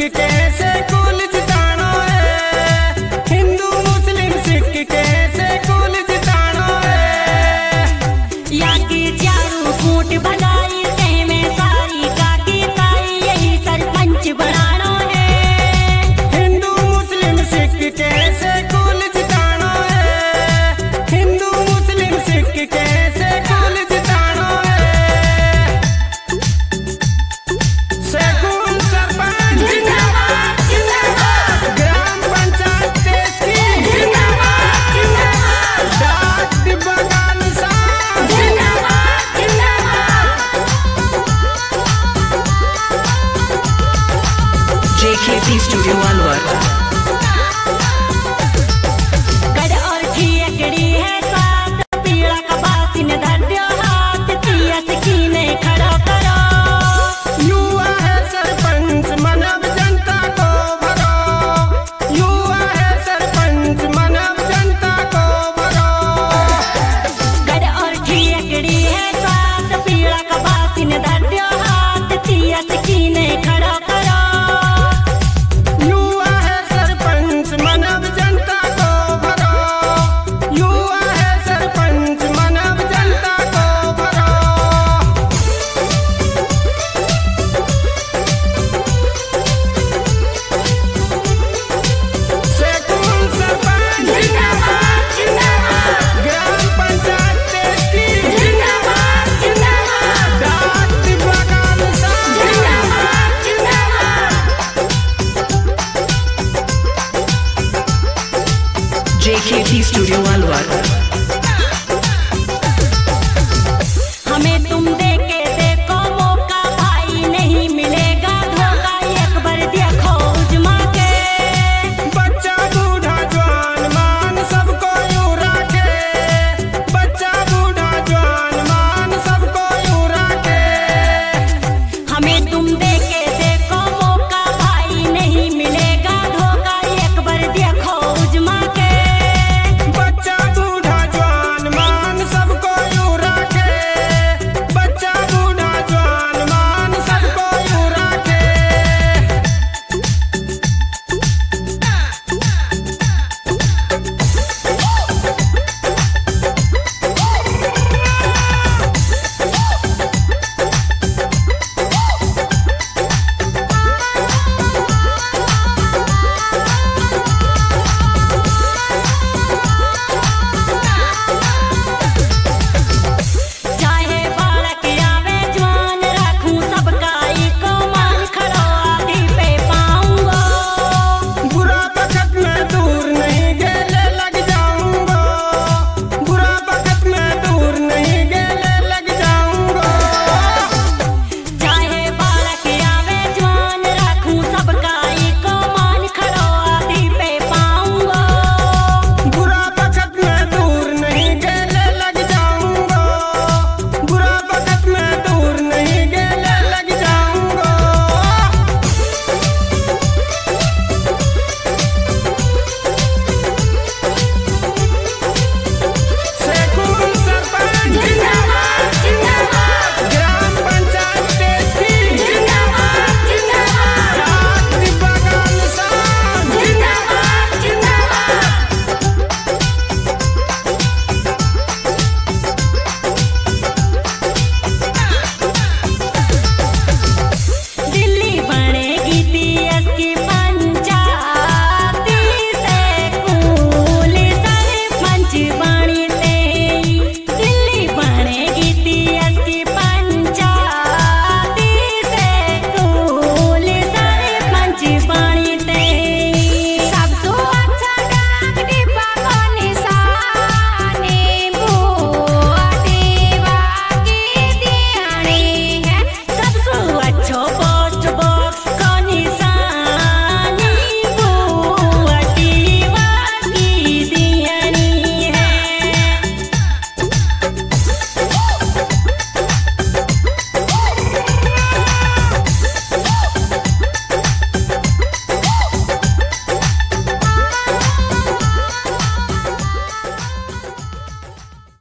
कैसे कुल जिताना है, हिंदू मुस्लिम सिख कैसे कुल जिताना है। या की चारों फूट बजाई में सारी काकी ताई यही सरपंच बनाना है। हिंदू मुस्लिम सिख कैसे कुल जिताना है, हिंदू मुस्लिम सिख कैसे कुल जिताना है। सेकुन सरपंच जिंदाबाद जिंदाबाद, ग्राम पंचायत देश की जिंदाबाद जिंदाबाद, डाक डिब्बा का निशान जिंदाबाद जिंदाबाद। JKP Studio Alwar। गढ़ और ठियकड़ी है साथ, पीड़ा का बासिन धर्यो हाथ, तिया सकीने खड़ा करो। युवा है सरपंच मानव जनता को भरो, युवा है सरपंच मानव जनता को भरो। गढ़ और ठियकड़ी है साथ, पीड़ा का बासिन धर्यो हाथ, तिया सकीने खड़ा करो। युवा है सरपंच मानव जनता को भरो, युवा है सरपंच मानव जनता को भरो। सेकुन सरपंच जिंदाबाद जिंदाबाद, ग्राम पंचायत देश की जिंदाबाद जिंदाबाद, डाक डिब्बा का निशान जिंदाबाद जिंदाबाद। JKP Studio Alwar।